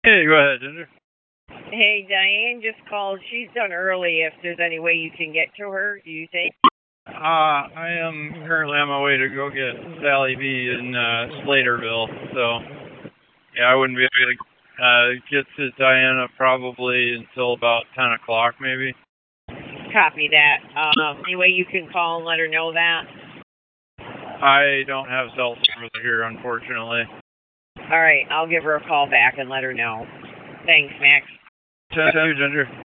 Hey, go ahead, Ginger. Hey, Diane just called. She's done early. If there's any way you can get to her, do you think? I am currently on my way to go get Sally B in Slaterville, so yeah, I wouldn't be able to get to Diana probably until about 10 o'clock, maybe. Copy that. Any way you can call and let her know that? I don't have cell service here, unfortunately. All right, I'll give her a call back and let her know. Thanks, Max. Thank you, Ginger.